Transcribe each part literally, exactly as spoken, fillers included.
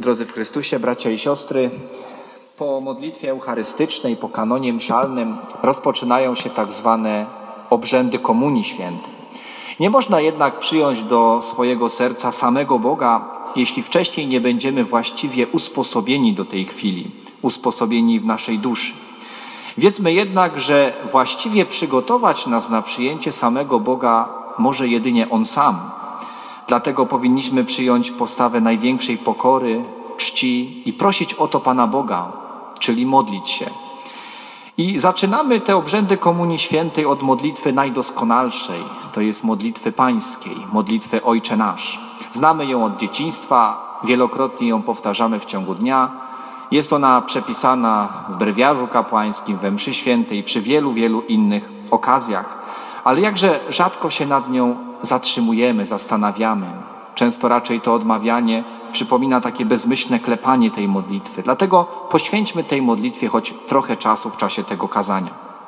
Drodzy w Chrystusie, bracia i siostry, po modlitwie eucharystycznej, po kanonie mszalnym rozpoczynają się tak zwane obrzędy Komunii Świętej. Nie można jednak przyjąć do swojego serca samego Boga, jeśli wcześniej nie będziemy właściwie usposobieni do tej chwili, usposobieni w naszej duszy. Wiedzmy jednak, że właściwie przygotować nas na przyjęcie samego Boga może jedynie On sam. Dlatego powinniśmy przyjąć postawę największej pokory, czci i prosić o to Pana Boga, czyli modlić się. I zaczynamy te obrzędy Komunii Świętej od modlitwy najdoskonalszej, to jest modlitwy pańskiej, modlitwy Ojcze Nasz. Znamy ją od dzieciństwa, wielokrotnie ją powtarzamy w ciągu dnia. Jest ona przepisana w brewiarzu kapłańskim, we mszy świętej, przy wielu, wielu innych okazjach. Ale jakże rzadko się nad nią zatrzymujemy, zastanawiamy. Często raczej to odmawianie przypomina takie bezmyślne klepanie tej modlitwy. Dlatego poświęćmy tej modlitwie choć trochę czasu w czasie tego kazania.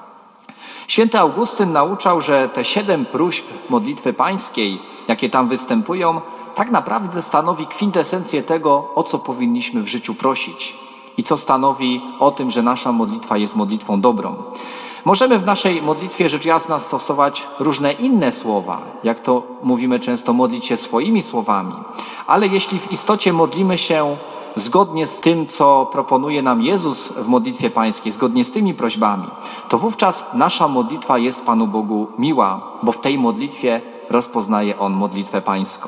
Święty Augustyn nauczał, że te siedem próśb modlitwy pańskiej, jakie tam występują, tak naprawdę stanowi kwintesencję tego, o co powinniśmy w życiu prosić i co stanowi o tym, że nasza modlitwa jest modlitwą dobrą. Możemy w naszej modlitwie rzecz jasna stosować różne inne słowa, jak to mówimy często, modlić się swoimi słowami, ale jeśli w istocie modlimy się zgodnie z tym, co proponuje nam Jezus w modlitwie pańskiej, zgodnie z tymi prośbami, to wówczas nasza modlitwa jest Panu Bogu miła, bo w tej modlitwie rozpoznaje On modlitwę pańską.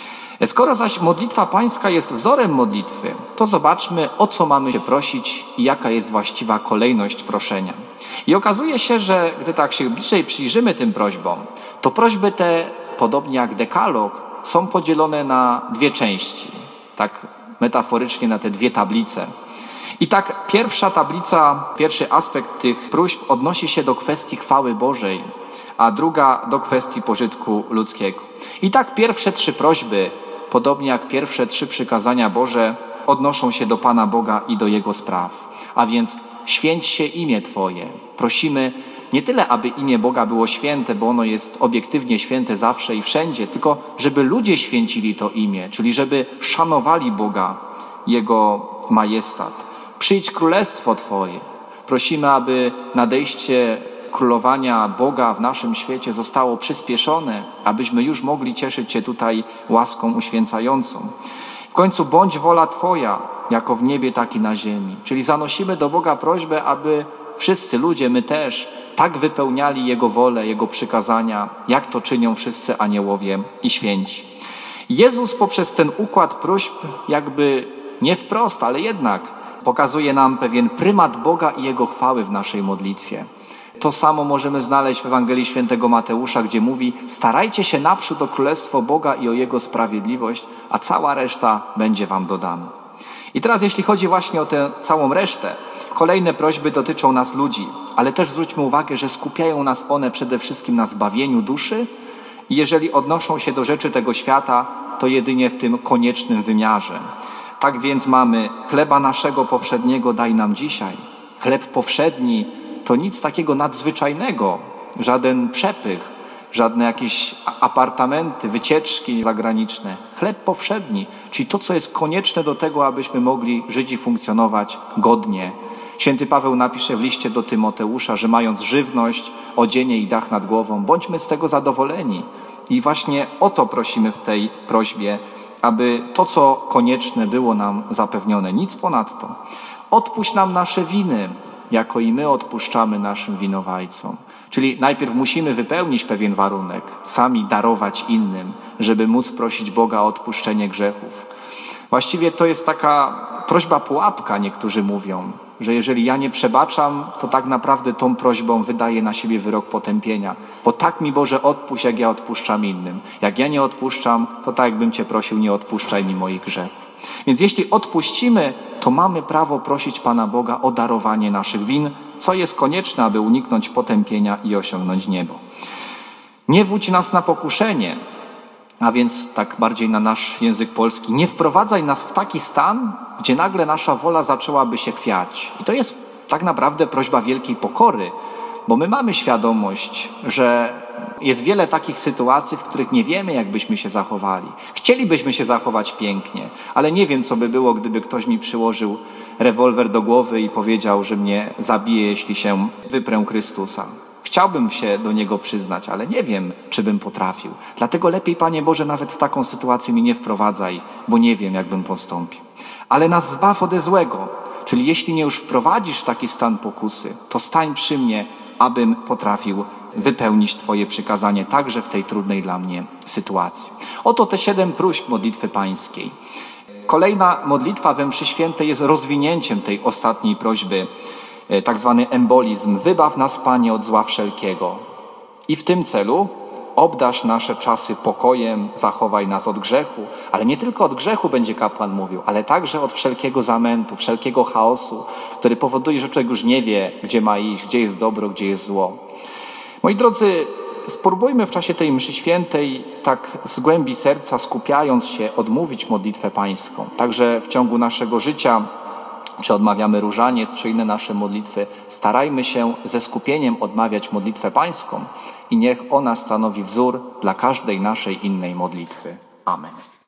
Skoro zaś modlitwa pańska jest wzorem modlitwy, to zobaczmy, o co mamy się prosić i jaka jest właściwa kolejność proszenia. I okazuje się, że gdy tak się bliżej przyjrzymy tym prośbom, to prośby te, podobnie jak dekalog, są podzielone na dwie części, tak metaforycznie na te dwie tablice. I tak pierwsza tablica, pierwszy aspekt tych próśb odnosi się do kwestii chwały Bożej, a druga do kwestii pożytku ludzkiego. I tak pierwsze trzy prośby, podobnie jak pierwsze trzy przykazania Boże, odnoszą się do Pana Boga i do Jego spraw. A więc święć się imię Twoje. Prosimy nie tyle, aby imię Boga było święte, bo ono jest obiektywnie święte zawsze i wszędzie, tylko żeby ludzie święcili to imię, czyli żeby szanowali Boga, Jego majestat. Przyjdź królestwo Twoje. Prosimy, aby nadejście królowania Boga w naszym świecie zostało przyspieszone, abyśmy już mogli cieszyć się tutaj łaską uświęcającą. W końcu bądź wola Twoja, jako w niebie, tak i na ziemi. Czyli zanosimy do Boga prośbę, aby wszyscy ludzie, my też, tak wypełniali Jego wolę, Jego przykazania, jak to czynią wszyscy aniołowie i święci. Jezus poprzez ten układ próśb jakby nie wprost, ale jednak pokazuje nam pewien prymat Boga i Jego chwały w naszej modlitwie. To samo możemy znaleźć w Ewangelii Świętego Mateusza, gdzie mówi: starajcie się naprzód o Królestwo Boga i o Jego sprawiedliwość, a cała reszta będzie wam dodana. I teraz jeśli chodzi właśnie o tę całą resztę, kolejne prośby dotyczą nas ludzi, ale też zwróćmy uwagę, że skupiają nas one przede wszystkim na zbawieniu duszy i jeżeli odnoszą się do rzeczy tego świata, to jedynie w tym koniecznym wymiarze. Tak więc mamy: chleba naszego powszedniego daj nam dzisiaj. Chleb powszedni to nic takiego nadzwyczajnego, żaden przepych, żadne jakieś apartamenty, wycieczki zagraniczne. Chleb powszedni, czyli to, co jest konieczne do tego, abyśmy mogli żyć i funkcjonować godnie. Święty Paweł napisze w liście do Tymoteusza, że mając żywność, odzienie i dach nad głową, bądźmy z tego zadowoleni. I właśnie o to prosimy w tej prośbie, aby to, co konieczne, było nam zapewnione. Nic ponadto. Odpuść nam nasze winy, jako i my odpuszczamy naszym winowajcom. Czyli najpierw musimy wypełnić pewien warunek, sami darować innym, żeby móc prosić Boga o odpuszczenie grzechów. Właściwie to jest taka prośba pułapka, niektórzy mówią, że jeżeli ja nie przebaczam, to tak naprawdę tą prośbą wydaję na siebie wyrok potępienia. Bo tak mi Boże odpuść, jak ja odpuszczam innym. Jak ja nie odpuszczam, to tak jakbym Cię prosił, nie odpuszczaj mi moich grzechów. Więc jeśli odpuścimy, to mamy prawo prosić Pana Boga o darowanie naszych win, co jest konieczne, aby uniknąć potępienia i osiągnąć niebo. Nie wódź nas na pokuszenie, a więc tak bardziej na nasz język polski, nie wprowadzaj nas w taki stan, gdzie nagle nasza wola zaczęłaby się chwiać. I to jest tak naprawdę prośba wielkiej pokory, bo my mamy świadomość, że jest wiele takich sytuacji, w których nie wiemy, jak byśmy się zachowali. Chcielibyśmy się zachować pięknie, ale nie wiem, co by było, gdyby ktoś mi przyłożył rewolwer do głowy i powiedział, że mnie zabije, jeśli się wyprę Chrystusa. Chciałbym się do Niego przyznać, ale nie wiem, czy bym potrafił. Dlatego lepiej, Panie Boże, nawet w taką sytuację mi nie wprowadzaj, bo nie wiem, jak bym postąpił. Ale nas zbaw ode złego. Czyli jeśli mnie już wprowadzisz w taki stan pokusy, to stań przy mnie, abym potrafił wypełnić Twoje przykazanie także w tej trudnej dla mnie sytuacji. Oto te siedem próśb modlitwy pańskiej. Kolejna modlitwa we mszy świętej jest rozwinięciem tej ostatniej prośby, tak zwany embolizm. Wybaw nas, Panie, od zła wszelkiego. I w tym celu obdarz nasze czasy pokojem, zachowaj nas od grzechu, ale nie tylko od grzechu będzie kapłan mówił, ale także od wszelkiego zamętu, wszelkiego chaosu, który powoduje, że człowiek już nie wie, gdzie ma iść, gdzie jest dobro, gdzie jest zło. Moi drodzy, spróbujmy w czasie tej mszy świętej tak z głębi serca, skupiając się, odmówić modlitwę pańską. Także w ciągu naszego życia, czy odmawiamy różaniec, czy inne nasze modlitwy, starajmy się ze skupieniem odmawiać modlitwę pańską i niech ona stanowi wzór dla każdej naszej innej modlitwy. Amen.